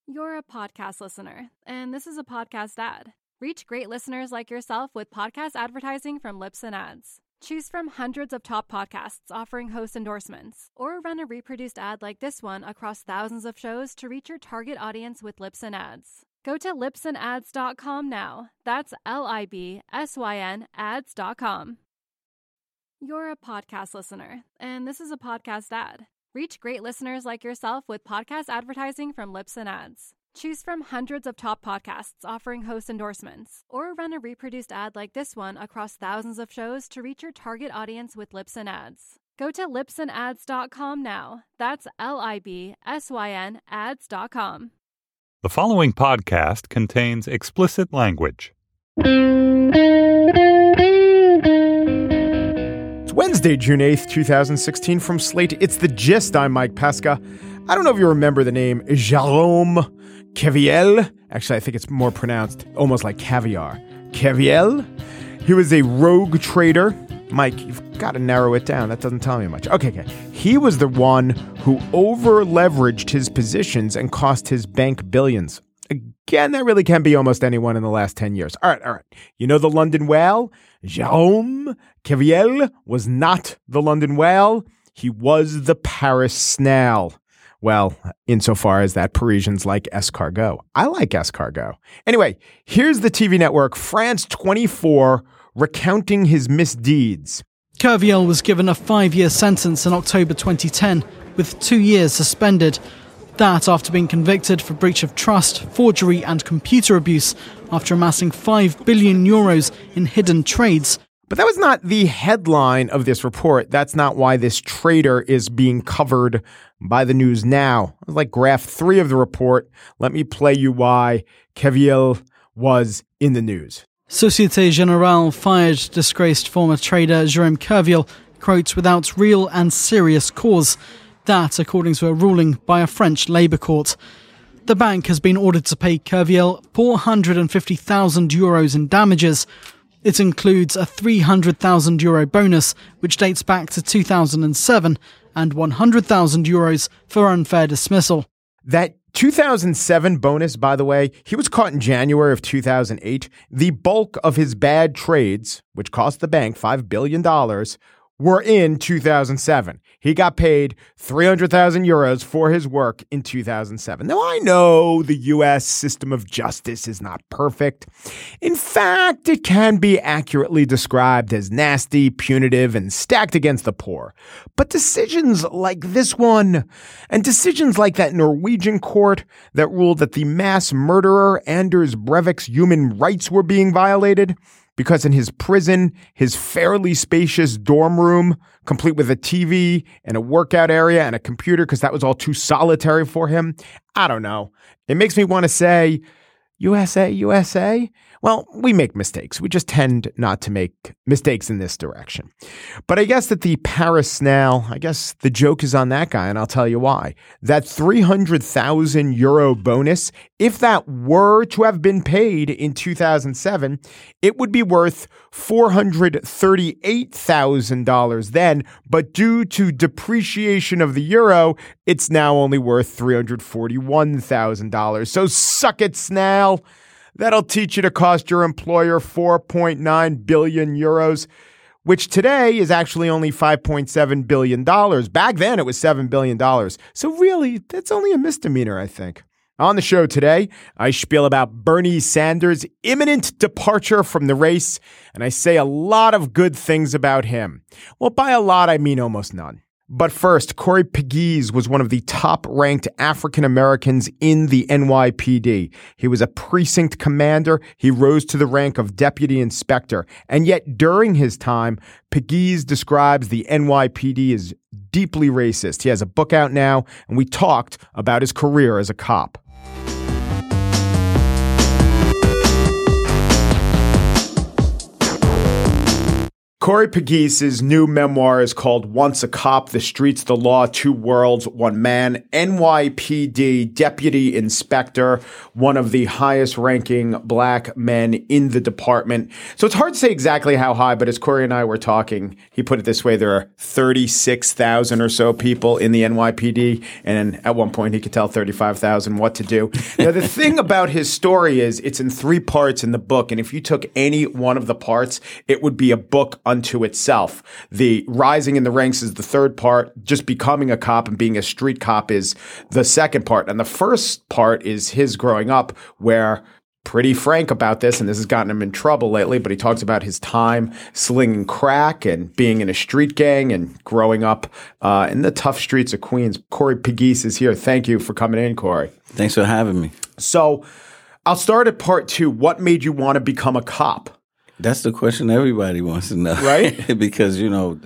You're a podcast listener, and this is a podcast ad. Reach great listeners like yourself with podcast advertising from Libsyn Ads. Choose from hundreds of top podcasts offering host endorsements, or run a reproduced ad like this one across thousands of shows to reach your target audience with Libsyn Ads. Go to libsynads.com now. That's LIBSYN ads.com. You're a podcast listener, and this is a podcast ad. Reach great listeners like yourself with podcast advertising from Libsyn Ads. Choose from hundreds of top podcasts offering host endorsements, or run a reproduced ad like this one across thousands of shows to reach your target audience with Libsyn Ads. Go to libsynads.com now. That's LIBSYN ads.com. The following podcast contains explicit language. It's Wednesday, June 8th, 2016. From Slate, it's The Gist. I'm Mike Pesca. I don't know if you remember the name Jérôme Kerviel. Actually, I think it's more pronounced almost like caviar. Kerviel. He was a rogue trader. Mike, you've got to narrow it down. That doesn't tell me much. Okay. He was the one who over-leveraged his positions and cost his bank billions. Again, that really can be almost anyone in the last 10 years. All right. You know the London whale? Jérôme Kerviel was not the London whale. He was the Paris snail. Well, insofar as that Parisians like escargot. I like escargot. Anyway, here's the TV network France 24 recounting his misdeeds. Kerviel was given a 5-year sentence in October 2010, with 2 years suspended. That after being convicted for breach of trust, forgery and computer abuse after amassing €5 billion in hidden trades. But that was not the headline of this report. That's not why this trader is being covered by the news now. Like graph 3 of the report, let me play you why Kerviel was in the news. Société Générale fired disgraced former trader Jérôme Kerviel, quote, without real and serious cause. That, according to a ruling by a French labour court. The bank has been ordered to pay Kerviel €450,000 in damages. It includes a €300,000 bonus, which dates back to 2007, and €100,000 for unfair dismissal. That 2007 bonus, by the way, he was caught in January of 2008. The bulk of his bad trades, which cost the bank $5 billion, were in 2007. He got paid €300,000 for his work in 2007. Now, I know the U.S. system of justice is not perfect. In fact, it can be accurately described as nasty, punitive, and stacked against the poor. But decisions like this one, and decisions like that Norwegian court that ruled that the mass murderer Anders Breivik's human rights were being violated, because in his prison, his fairly spacious dorm room, complete with a TV and a workout area and a computer, because that was all too solitary for him. I don't know. It makes me want to say, USA, USA. Well, we make mistakes. We just tend not to make mistakes in this direction. But I guess that the Paris snail, I guess the joke is on that guy, and I'll tell you why. That €300,000 bonus, if that were to have been paid in 2007, it would be worth $438,000 then, but due to depreciation of the euro, it's now only worth $341,000. So suck it, snail. That'll teach you to cost your employer €4.9 billion, which today is actually only $5.7 billion. Back then, it was $7 billion. So really, that's only a misdemeanor, I think. On the show today, I spiel about Bernie Sanders' imminent departure from the race, and I say a lot of good things about him. Well, by a lot, I mean almost none. But first, Corey Pegues was one of the top-ranked African Americans in the NYPD. He was a precinct commander. He rose to the rank of deputy inspector. And yet, during his time, Pegues describes the NYPD as deeply racist. He has a book out now, and we talked about his career as a cop. Corey Pegues' new memoir is called Once a Cop, The Streets, the Law, Two Worlds, One Man. NYPD Deputy Inspector, one of the highest ranking black men in the department. So it's hard to say exactly how high, but as Corey and I were talking, he put it this way, there are 36,000 or so people in the NYPD. And at one point he could tell 35,000 what to do. Now, the thing about his story is it's in 3 parts in the book. And if you took any one of the parts, it would be a book unto itself. The rising in the ranks is the 3rd part. Just becoming a cop and being a street cop is the 2nd part. And the first part is his growing up, where pretty frank about this, and this has gotten him in trouble lately, but he talks about his time slinging crack and being in a street gang and growing up in the tough streets of Queens. Corey Pegues is here. Thank you for coming in, Corey. Thanks for having me. So I'll start at part 2. What made you want to become a cop? That's the question everybody wants to know. Right? Because,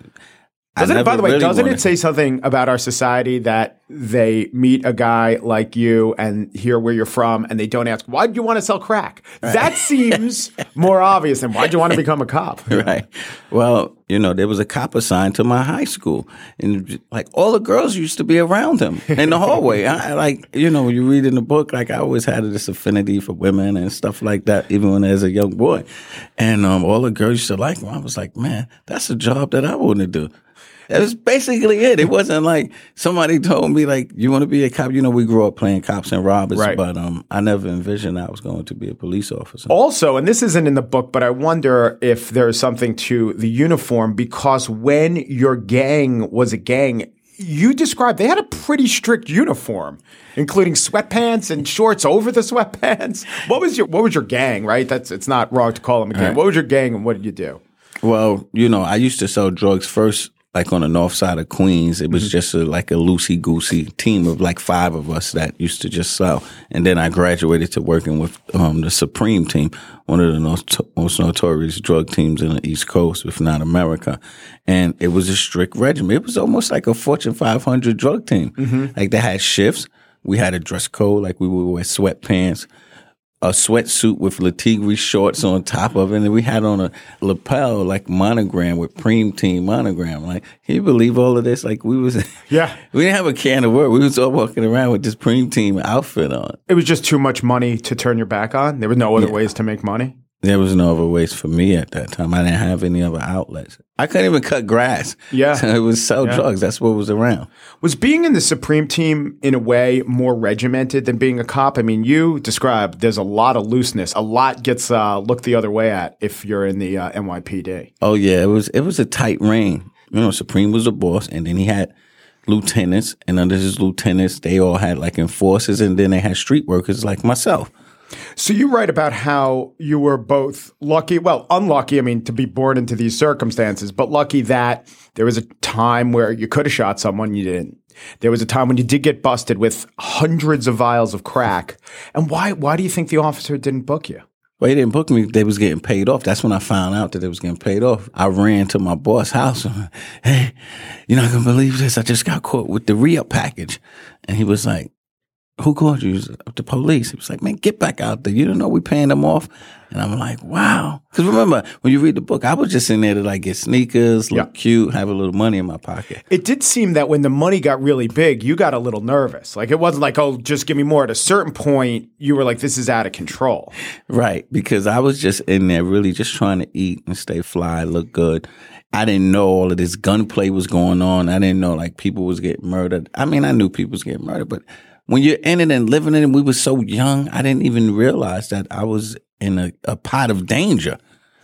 doesn't it say something about our society that they meet a guy like you and hear where you're from and they don't ask, why do you want to sell crack? Right. That seems more obvious than why do you want to become a cop? Right. Well, there was a cop assigned to my high school, and all the girls used to be around him in the hallway. When you read in the book, I always had this affinity for women and stuff like that, even when I was a young boy. And all the girls used to like him. I was like, man, that's a job that I want to do. That was basically it. It wasn't like somebody told me, you want to be a cop. We grew up playing cops and robbers, right. But I never envisioned I was going to be a police officer. Also, and this isn't in the book, but I wonder if there's something to the uniform, because when your gang was a gang, you described they had a pretty strict uniform, including sweatpants and shorts over the sweatpants. What was your gang, right? It's not wrong to call them a gang. Right. What was your gang and what did you do? Well, I used to sell drugs first. On the north side of Queens, it was just a loosey-goosey team of 5 of us that used to just sell. And then I graduated to working with the Supreme Team, one of the most notorious drug teams in the East Coast, if not America. And it was a strict regimen. It was almost like a Fortune 500 drug team. Mm-hmm. They had shifts. We had a dress code, we would wear sweatpants, a sweatsuit with Latigre shorts on top of it, and we had on a lapel monogram with Preem Team monogram. Can you believe all of this? We didn't have a can of work. We was all walking around with this Preem Team outfit on. It was just too much money to turn your back on. There were no other ways to make money. There was no other ways for me at that time. I didn't have any other outlets. I couldn't even cut grass. Yeah. So it was sell drugs. That's what was around. Was being in the Supreme Team, in a way, more regimented than being a cop? I mean, you described there's a lot of looseness. A lot gets looked the other way at if you're in the NYPD. Oh, yeah. It was a tight rein. Supreme was the boss, and then he had lieutenants, and under his lieutenants, they all had enforcers, and then they had street workers like myself. So you write about how you were both unlucky, to be born into these circumstances, but lucky that there was a time where you could have shot someone, you didn't. There was a time when you did get busted with hundreds of vials of crack. And why do you think the officer didn't book you? Well, he didn't book me. They was getting paid off. That's when I found out that they was getting paid off. I ran to my boss' house. Hey, you're not going to believe this. I just got caught with the re-up package. And he was like, who called you? The police. He was like, man, get back out there. You don't know we paying them off? And I'm like, wow. Because remember, when you read the book, I was just in there to get sneakers, look cute, have a little money in my pocket. It did seem that when the money got really big, you got a little nervous. It wasn't oh, just give me more. At a certain point, you were like, this is out of control. Right. Because I was just in there really just trying to eat and stay fly, look good. I didn't know all of this gunplay was going on. I didn't know people was getting murdered. I knew people was getting murdered, but when you're in it and living in it, we were so young, I didn't even realize that I was in a pot of danger.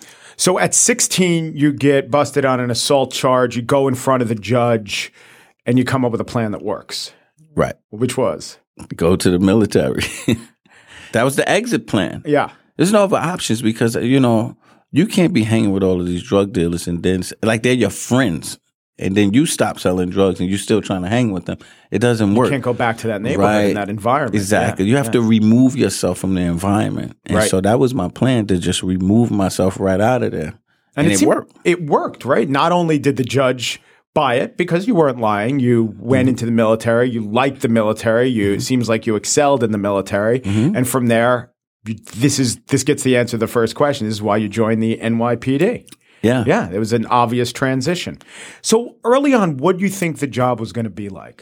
So at 16, you get busted on an assault charge. You go in front of the judge, and you come up with a plan that works. Right. Which was? Go to the military. That was the exit plan. Yeah. There's no other options because, you can't be hanging with all of these drug dealers and then, they're your friends. And then you stop selling drugs and you're still trying to hang with them. It doesn't work. You can't go back to that neighborhood and that environment. Exactly. You have to remove yourself from the environment. And so that was my plan, to just remove myself right out of there. And it worked. It worked, right? Not only did the judge buy it because you weren't lying, you went into the military, you liked the military, it seems like you excelled in the military. And from there, this gets the answer to the first question. This is why you joined the NYPD. Yeah. Yeah, it was an obvious transition. So early on, what do you think the job was going to be like?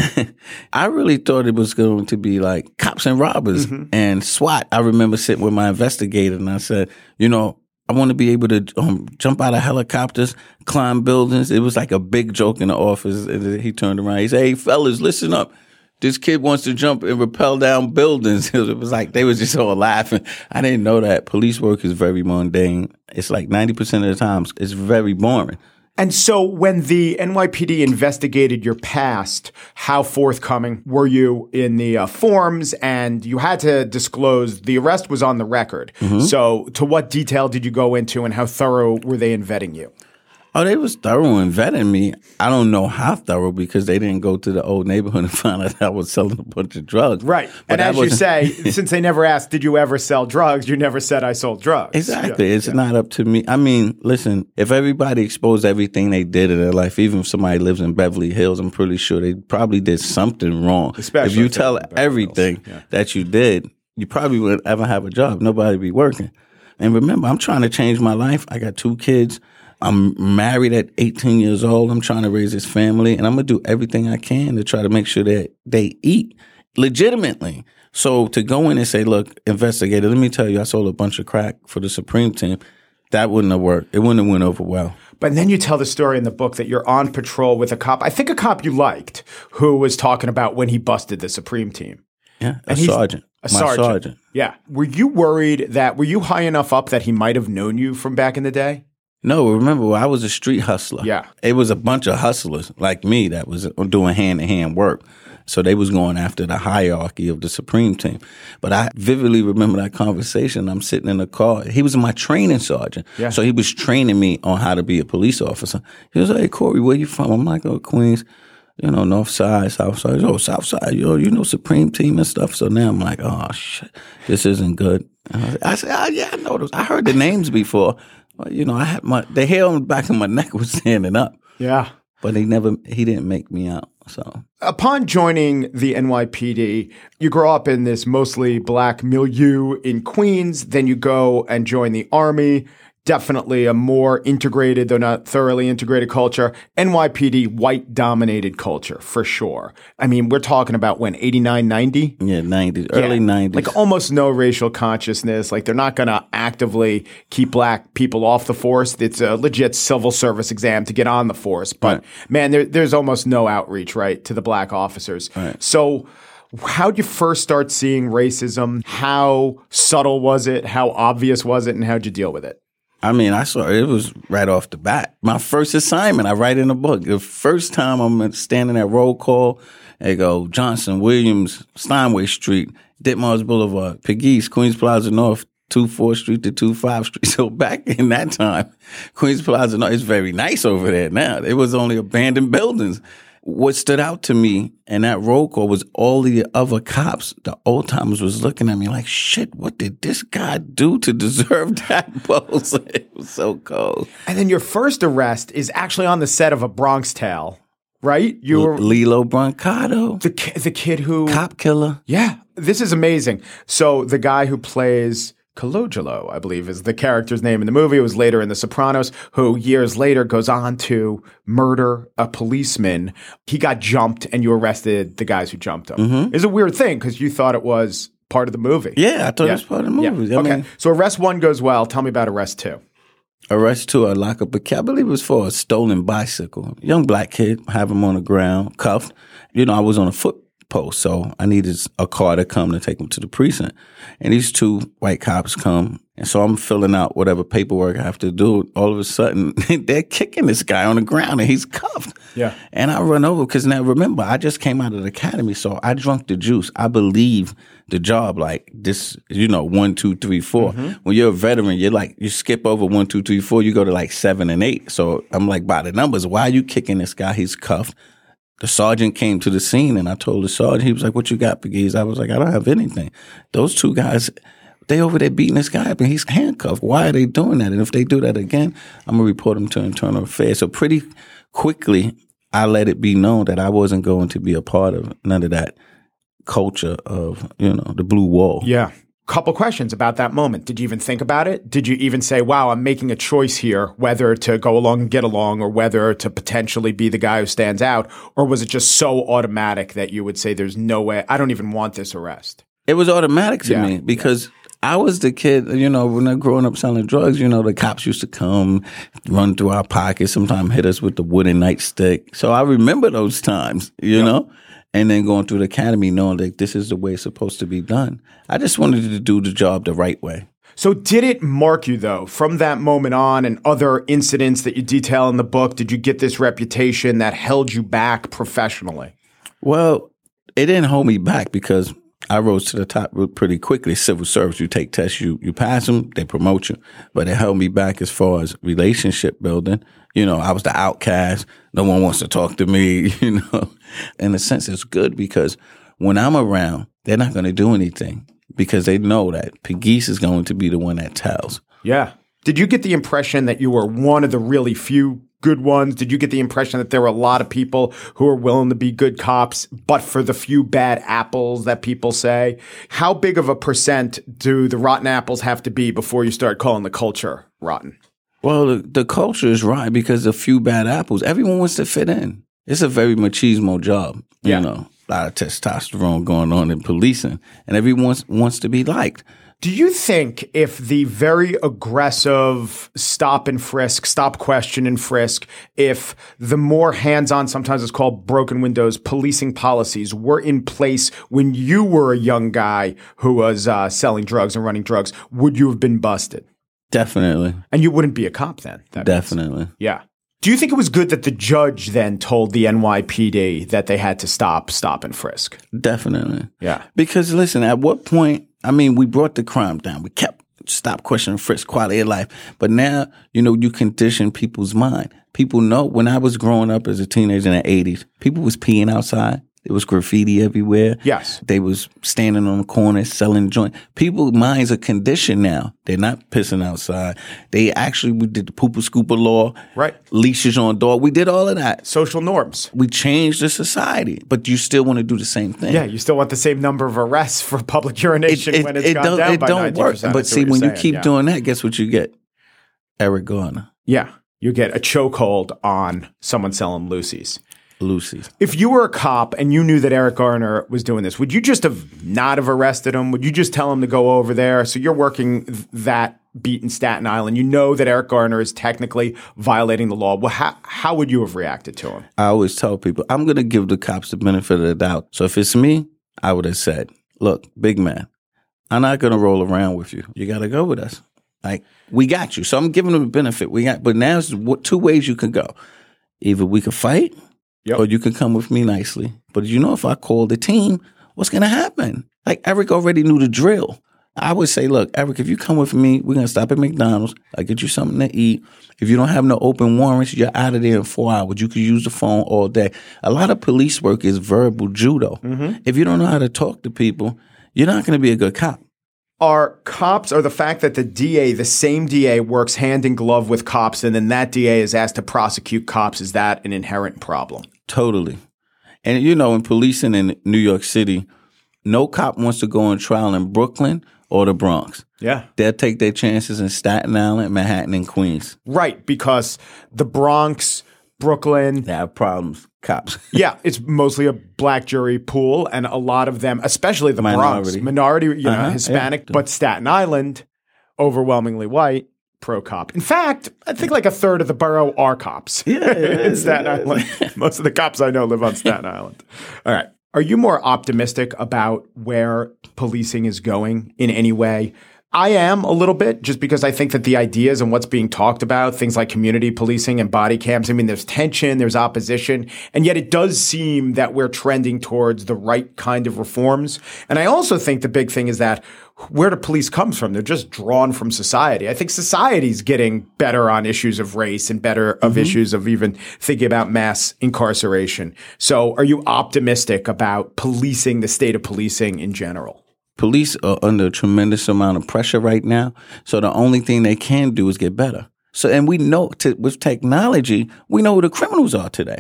I really thought it was going to be like cops and robbers and SWAT. I remember sitting with my investigator and I said, I want to be able to jump out of helicopters, climb buildings. It was like a big joke in the office. And he turned around. He said, "Hey, fellas, listen up. This kid wants to jump and rappel down buildings." It was like they was just all laughing. I didn't know that police work is very mundane. It's like 90% of the times it's very boring. And so when the NYPD investigated your past, how forthcoming were you in the forms? And you had to disclose the arrest was on the record. So to what detail did you go into and how thorough were they in vetting you? Oh, they was thorough in vetting me. I don't know how thorough because they didn't go to the old neighborhood and find out I was selling a bunch of drugs. Right. But and as you say, since they never asked, did you ever sell drugs? You never said I sold drugs. Exactly. It's not up to me. I mean, listen, if everybody exposed everything they did in their life, even if somebody lives in Beverly Hills, I'm pretty sure they probably did something wrong. Especially if you tell everything that you did, you probably wouldn't ever have a job. Nobody would be working. And remember, I'm trying to change my life. I got 2 kids. I'm married at 18 years old. I'm trying to raise this family, and I'm going to do everything I can to try to make sure that they eat legitimately. So to go in and say, look, investigator, let me tell you, I sold a bunch of crack for the Supreme Team, that wouldn't have worked. It wouldn't have went over well. But then you tell the story in the book that you're on patrol with a cop, I think a cop you liked, who was talking about when he busted the Supreme Team. Yeah, a sergeant. A sergeant. Yeah. Were you worried were you high enough up that he might have known you from back in the day? No, remember, I was a street hustler. Yeah. It was a bunch of hustlers like me that was doing hand-to-hand work. So they was going after the hierarchy of the Supreme Team. But I vividly remember that conversation. I'm sitting in the car. He was my training sergeant. Yeah. So he was training me on how to be a police officer. He was like, "Hey, Corey, where you from?" I'm like, "Oh, Queens, North Side, South Side." "Oh, South Side, Supreme Team and stuff." So now I'm like, "Oh, shit, this isn't good." I said, "Oh, yeah, I know those. I heard the names before." Well, I had the hair on the back of my neck was standing up. Yeah. But he didn't make me out. So upon joining the NYPD, you grow up in this mostly black milieu in Queens. Then you go and join the Army. Definitely a more integrated, though not thoroughly integrated culture. NYPD, white-dominated culture, for sure. I mean, we're talking about when, 89, 90? Yeah, 90s, early 90s. Like almost no racial consciousness. Like they're not going to actively keep black people off the force. It's a legit civil service exam to get on the force. But man, there's almost no outreach, right, to the black officers. Right. So how'd you first start seeing racism? How subtle was it? How obvious was it? And how'd you deal with it? I mean, I saw it was right off the bat. My first assignment, I write in a book. The first time I'm standing at roll call, they go, Johnson, Williams, Steinway Street, Ditmars Boulevard, Pegues, Queens Plaza North, 24th Street to 25th Street. So back in that time, Queens Plaza North is very nice over there now. It was only abandoned buildings. What stood out to me in that roll call was all the other cops, the old timers was looking at me like, shit, what did this guy do to deserve that post? It was so cold. And then your first arrest is actually on the set of A Bronx Tale, right? You were Lilo Brancato. The kid who... Cop killer. Yeah. This is amazing. So the guy who plays Colangelo, I believe, is the character's name in the movie. It was later in The Sopranos, who years later goes on to murder a policeman. He got jumped and you arrested the guys who jumped him. Mm-hmm. It's a weird thing because you thought it was part of the movie. Yeah, I thought it was part of the movie. Yeah. Okay. So arrest 1 goes well. Tell me about arrest 2. Arrest 2, I lock up a kid. I believe it was for a stolen bicycle. Young black kid, have him on the ground, cuffed. I was on a foot post, so I needed a car to come to take him to the precinct. And these 2 white cops come, and so I'm filling out whatever paperwork I have to do. All of a sudden, they're kicking this guy on the ground, and he's cuffed. Yeah. And I run over, because now remember, I just came out of the academy, so I drunk the juice. I believe the job like this, 1, 2, 3, 4. Mm-hmm. When you're a veteran, you skip over 1, 2, 3, 4, you go to like 7 and 8. So I'm like, by the numbers, why are you kicking this guy? He's cuffed. The sergeant came to the scene, and I told the sergeant, he was like, "What you got, Pegues?" I was like, "I don't have anything." Those 2 guys, they over there beating this guy up, and he's handcuffed. Why are they doing that? And if they do that again, I'm going to report them to Internal Affairs. So pretty quickly, I let it be known that I wasn't going to be a part of none of that culture of, the blue wall. Yeah. Couple questions about that moment. Did you even think about it? Did you even say, wow, I'm making a choice here, whether to go along and get along or whether to potentially be the guy who stands out? Or was it just so automatic that you would say, there's no way, I don't even want this arrest? It was automatic to me because I was the kid, when I was growing up selling drugs, the cops used to come, run through our pockets, sometimes hit us with the wooden nightstick. So I remember those times, you know? And then going through the academy knowing that this is the way it's supposed to be done. I just wanted to do the job the right way. So did it mark you, though, from that moment on and other incidents that you detail in the book? Did you get this reputation that held you back professionally? Well, it didn't hold me back because I rose to the top pretty quickly. Civil service, you take tests, you pass them, they promote you. But it held me back as far as relationship building. I was the outcast. No one wants to talk to me, In a sense, it's good because when I'm around, they're not going to do anything because they know that Pegues is going to be the one that tells. Yeah. Did you get the impression that you were one of the really few good ones? Did you get the impression that there were a lot of people who were willing to be good cops, but for the few bad apples that people say? How big of a percent do the rotten apples have to be before you start calling the culture rotten? Well, the culture is right because a few bad apples. Everyone wants to fit in. It's a very machismo job, a lot of testosterone going on in policing, and everyone wants to be liked. Do you think if the very aggressive stop and frisk, stop, question, and frisk, if the more hands-on, sometimes it's called broken windows, policing policies were in place when you were a young guy who was selling drugs and running drugs, would you have been busted? Definitely. And you wouldn't be a cop then? Definitely. Yeah. Do you think it was good that the judge then told the NYPD that they had to stop and frisk? Definitely. Yeah. Because listen, at what point, we brought the crime down. We kept stop, question, frisk, quality of life. But now, you condition people's mind. People know when I was growing up as a teenager in the 80s, people was peeing outside. There was graffiti everywhere. Yes. They was standing on the corner selling joints. People's minds are conditioned now. They're not pissing outside. We did the pooper scooper law. Right. Leashes on door. We did all of that. Social norms. We changed the society, but you still want to do the same thing. Yeah, you still want the same number of arrests for public urination when it's gone down by 90%. It don't work. But see, when you keep doing that, guess what you get? Eric Garner. Yeah. You get a chokehold on someone selling Lucy's. If you were a cop and you knew that Eric Garner was doing this, would you just not have arrested him? Would you just tell him to go over there? So you're working that beat in Staten Island. You know that Eric Garner is technically violating the law. Well, how would you have reacted to him? I always tell people, I'm going to give the cops the benefit of the doubt. So if it's me, I would have said, look, big man, I'm not going to roll around with you. You got to go with us. We got you. So I'm giving them a benefit. But now there's two ways you can go. Either we could fight. Yep. Or you can come with me nicely. But if I call the team, what's going to happen? Eric already knew the drill. I would say, look, Eric, if you come with me, we're going to stop at McDonald's. I'll get you something to eat. If you don't have no open warrants, you're out of there in 4 hours. You could use the phone all day. A lot of police work is verbal judo. Mm-hmm. If you don't know how to talk to people, you're not going to be a good cop. Are cops, or the fact that the same DA works hand in glove with cops and then that DA is asked to prosecute cops, is that an inherent problem? Totally. And in policing in New York City, no cop wants to go on trial in Brooklyn or the Bronx. Yeah. They'll take their chances in Staten Island, Manhattan, and Queens. Right, because the Bronx, Brooklyn. They have problems, cops. Yeah, it's mostly a black jury pool, and a lot of them, especially the Bronx, minority, Hispanic, but Staten Island, overwhelmingly white, pro-cop. In fact, I think a third of the borough are cops in Staten Island. Most of the cops I know live on Staten Island. All right. Are you more optimistic about where policing is going in any way? I am a little bit, just because I think that the ideas and what's being talked about, things like community policing and body cams, there's tension, there's opposition, and yet it does seem that we're trending towards the right kind of reforms. And I also think the big thing is that where the police comes from, they're just drawn from society. I think society's getting better on issues of race and better of issues of even thinking about mass incarceration. So are you optimistic about policing, the state of policing in general? Police are under a tremendous amount of pressure right now. So the only thing they can do is get better. So, and we know with technology, we know who the criminals are today.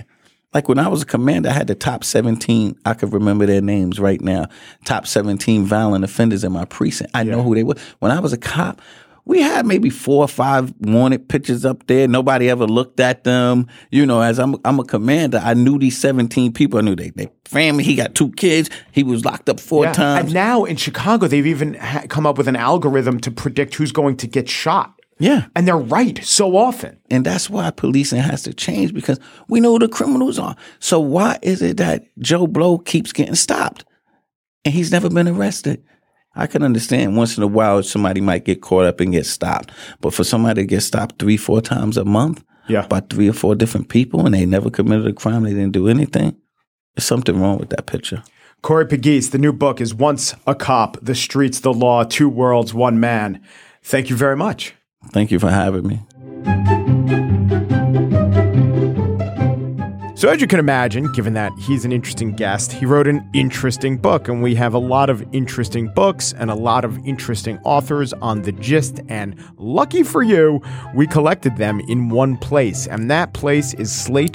Like when I was a commander, I had the top 17. I could remember their names right now. Top 17 violent offenders in my precinct. I know who they were. When I was a cop, we had maybe 4 or 5 wanted pictures up there. Nobody ever looked at them. You know, as I'm a commander, I knew these 17 people. I knew they family. He got 2 kids. He was locked up 4 times. And now in Chicago, they've even come up with an algorithm to predict who's going to get shot. Yeah. And they're right so often. And that's why policing has to change, because we know who the criminals are. So why is it that Joe Blow keeps getting stopped and he's never been arrested? I can understand once in a while somebody might get caught up and get stopped. But for somebody to get stopped 3-4 times a month by 3 or 4 different people and they never committed a crime, they didn't do anything, there's something wrong with that picture. Corey Pegues, the new book is Once a Cop, The Streets, the Law, 2 Worlds, 1 Man. Thank you very much. Thank you for having me. So as you can imagine, given that he's an interesting guest, he wrote an interesting book, and we have a lot of interesting books and a lot of interesting authors on The Gist, and lucky for you, we collected them in one place, and that place is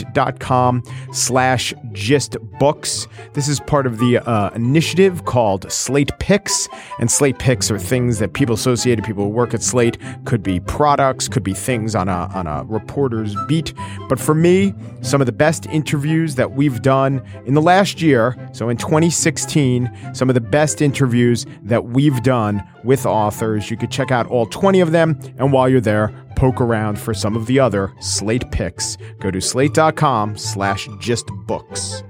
slate.com/gistbooks. This is part of the initiative called Slate Picks, and Slate Picks are things that people associated, people who work at Slate, could be products, could be things on a reporter's beat, but for me, some of the best interviews that we've done in the last year, so in 2016, some of the best interviews that we've done with authors. You could check out all 20 of them, and while you're there, poke around for some of the other Slate picks. Go to slate.com/gistbooks.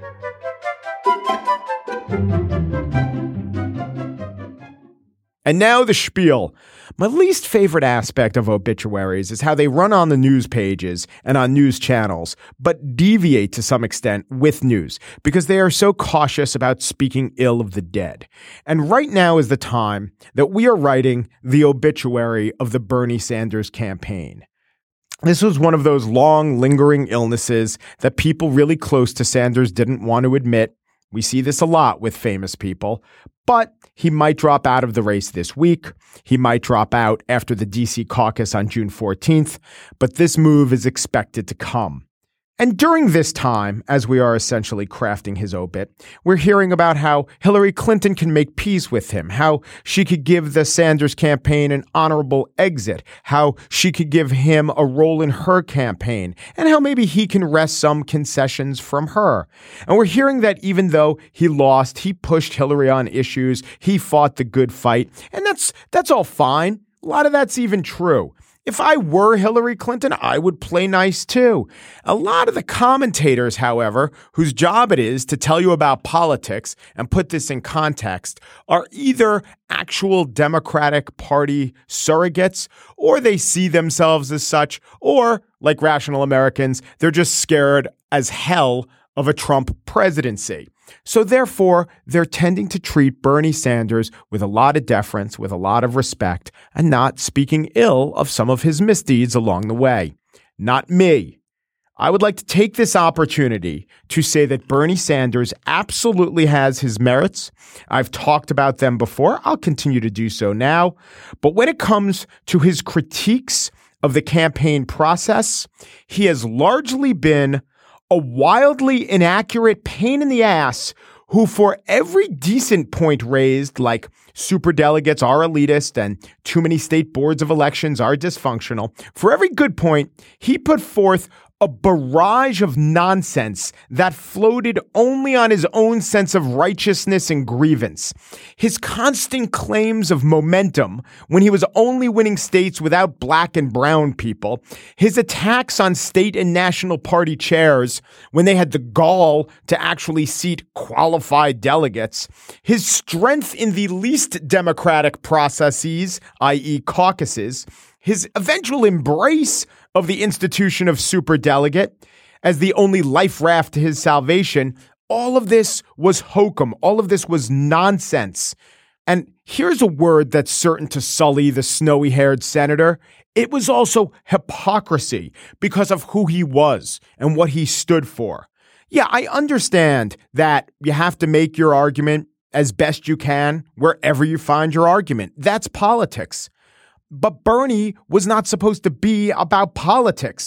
And now the spiel. My least favorite aspect of obituaries is how they run on the news pages and on news channels, but deviate to some extent with news because they are so cautious about speaking ill of the dead. And right now is the time that we are writing the obituary of the Bernie Sanders campaign. This was one of those long, lingering illnesses that people really close to Sanders didn't want to admit. We see this a lot with famous people, but he might drop out of the race this week. He might drop out after the DC caucus on June 14th, but this move is expected to come. And during this time, as we are essentially crafting his obit, we're hearing about how Hillary Clinton can make peace with him, how she could give the Sanders campaign an honorable exit, how she could give him a role in her campaign, and how maybe he can wrest some concessions from her. And we're hearing that even though he lost, he pushed Hillary on issues, he fought the good fight, and that's all fine. A lot of that's even true. If I were Hillary Clinton, I would play nice too. A lot of the commentators, however, whose job it is to tell you about politics and put this in context, are either actual Democratic Party surrogates, or they see themselves as such, or, like rational Americans, they're just scared as hell of a Trump presidency. So therefore, they're tending to treat Bernie Sanders with a lot of deference, with a lot of respect, and not speaking ill of some of his misdeeds along the way. Not me. I would like to take this opportunity to say that Bernie Sanders absolutely has his merits. I've talked about them before. I'll continue to do so now. But when it comes to his critiques of the campaign process, he has largely been a wildly inaccurate pain in the ass who, for every decent point raised, like superdelegates are elitist and too many state boards of elections are dysfunctional, for every good point, he put forth a barrage of nonsense that floated only on his own sense of righteousness and grievance. His constant claims of momentum when he was only winning states without black and brown people, his attacks on state and national party chairs when they had the gall to actually seat qualified delegates, his strength in the least democratic processes, i.e. caucuses, his eventual embrace of the institution of superdelegate as the only life raft to his salvation, all of this was hokum. All of this was nonsense. And here's a word that's certain to sully the snowy-haired senator. It was also hypocrisy because of who he was and what he stood for. Yeah, I understand that you have to make your argument as best you can wherever you find your argument. That's politics. But Bernie was not supposed to be about politics.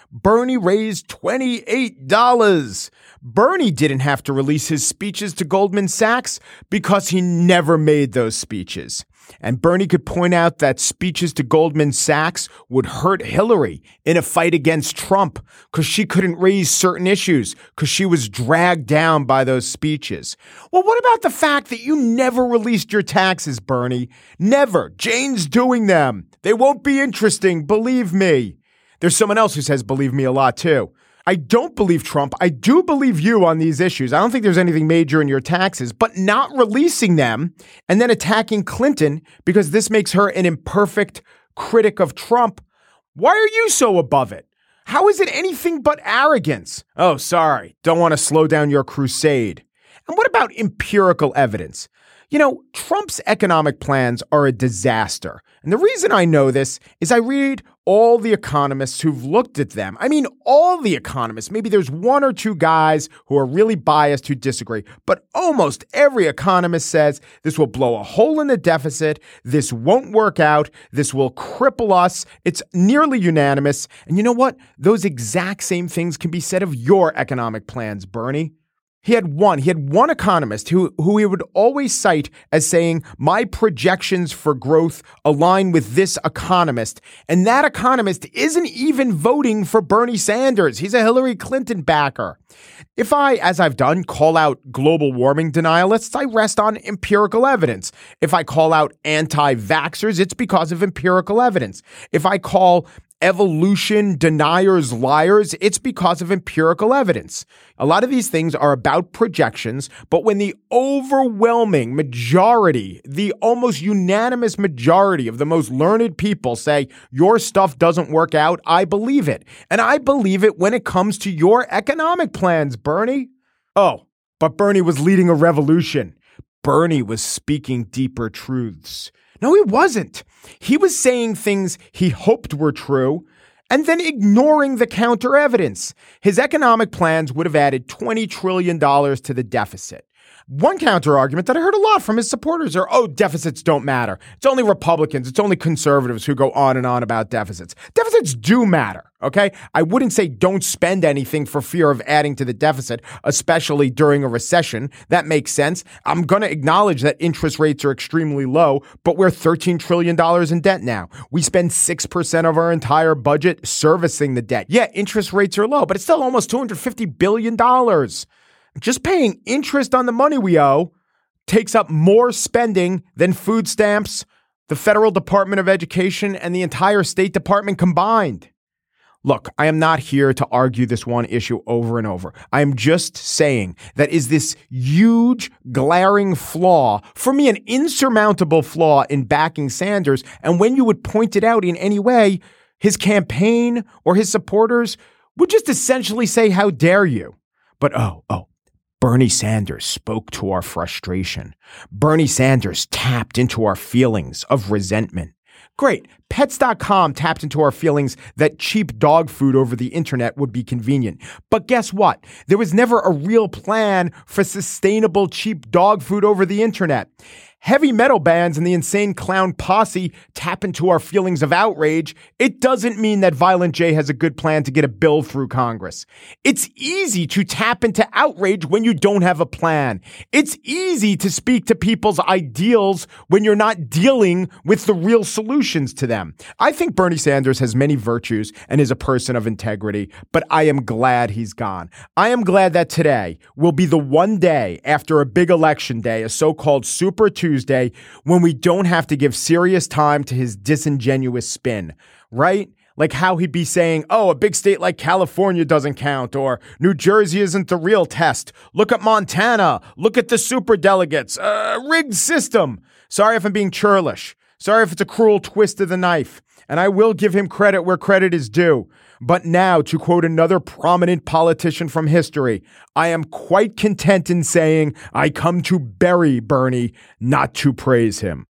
Bernie raised $28. Bernie didn't have to release his speeches to Goldman Sachs because he never made those speeches. And Bernie could point out that speeches to Goldman Sachs would hurt Hillary in a fight against Trump because she couldn't raise certain issues because she was dragged down by those speeches. Well, what about the fact that you never released your taxes, Bernie? Never. Jane's doing them. They won't be interesting, believe me. There's someone else who says believe me a lot too. I don't believe Trump. I do believe you on these issues. I don't think there's anything major in your taxes, but not releasing them and then attacking Clinton because this makes her an imperfect critic of Trump. Why are you so above it? How is it anything but arrogance? Oh, sorry. Don't want to slow down your crusade. And what about empirical evidence? You know, Trump's economic plans are a disaster. And the reason I know this is I read all the economists who've looked at them. I mean, all the economists. Maybe there's one or two guys who are really biased who disagree. But almost every economist says this will blow a hole in the deficit. This won't work out. This will cripple us. It's nearly unanimous. And you know what? Those exact same things can be said of your economic plans, Bernie. He had one economist who he would always cite as saying, my projections for growth align with this economist. And that economist isn't even voting for Bernie Sanders. He's a Hillary Clinton backer. If I, as I've done, call out global warming denialists, I rest on empirical evidence. If I call out anti-vaxxers, it's because of empirical evidence. If I call evolution deniers liars, it's because of empirical evidence. A lot of these things are about projections, but when the overwhelming majority, the almost unanimous majority of the most learned people say your stuff doesn't work out, I believe it. And I believe it when it comes to your economic plans, Bernie. Oh, but Bernie was leading a revolution. Bernie was speaking deeper truths. No, he wasn't. He was saying things he hoped were true and then ignoring the counter evidence. His economic plans would have added $20 trillion to the deficit. One counter argument that I heard a lot from his supporters are, oh, deficits don't matter. It's only Republicans, it's only conservatives who go on and on about deficits. Deficits do matter, okay? I wouldn't say don't spend anything for fear of adding to the deficit, especially during a recession. That makes sense. I'm going to acknowledge that interest rates are extremely low, but we're $13 trillion in debt now. We spend 6% of our entire budget servicing the debt. Yeah, interest rates are low, but it's still almost $250 billion. Just paying interest on the money we owe takes up more spending than food stamps, the Federal Department of Education, and the entire State Department combined. Look, I am not here to argue this one issue over and over. I am just saying that is this huge, glaring flaw, for me, an insurmountable flaw in backing Sanders. And when you would point it out in any way, his campaign or his supporters would just essentially say, how dare you? But Bernie Sanders spoke to our frustration. Bernie Sanders tapped into our feelings of resentment. Great. Pets.com tapped into our feelings that cheap dog food over the internet would be convenient. But guess what? There was never a real plan for sustainable cheap dog food over the internet. Heavy metal bands and the Insane Clown Posse tap into our feelings of outrage. It doesn't mean that Violent J has a good plan to get a bill through Congress. It's easy to tap into outrage when you don't have a plan. It's easy to speak to people's ideals when you're not dealing with the real solutions to them. I think Bernie Sanders has many virtues and is a person of integrity, but I am glad he's gone. I am glad that today will be the one day after a big election day, a so-called Super Tuesday, when we don't have to give serious time to his disingenuous spin, right? Like how he'd be saying, oh, a big state like California doesn't count, or New Jersey isn't the real test. Look at Montana. Look at the superdelegates. Rigged system. Sorry if I'm being churlish. Sorry if it's a cruel twist of the knife. And I will give him credit where credit is due. But now, to quote another prominent politician from history, I am quite content in saying I come to bury Bernie, not to praise him.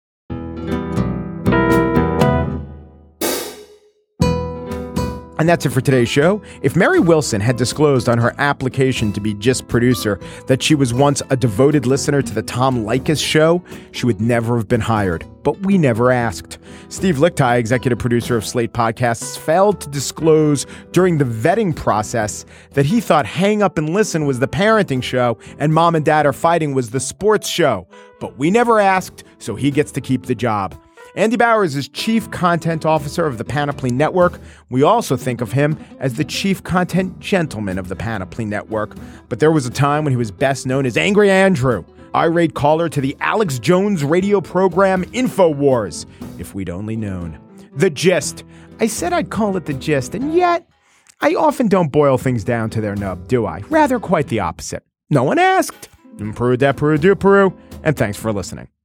And that's it for today's show. If Mary Wilson had disclosed on her application to be GIST producer that she was once a devoted listener to the Tom Leykis show, she would never have been hired. But but we never asked. Steve Lickteig, executive producer of Slate Podcasts, failed to disclose during the vetting process that he thought Hang Up and Listen was the parenting show and Mom and Dad Are Fighting was the sports show. But we never asked, so he gets to keep the job. Andy Bowers is Chief Content Officer of the Panoply Network. We also think of him as the Chief Content Gentleman of the Panoply Network. But there was a time when he was best known as Angry Andrew, irate caller to the Alex Jones radio program InfoWars. If we'd only known. The Gist. I said I'd call it The Gist, and yet I often don't boil things down to their nub, do I? Rather quite the opposite. No one asked. Peru, de Peru, do Peru, and thanks for listening.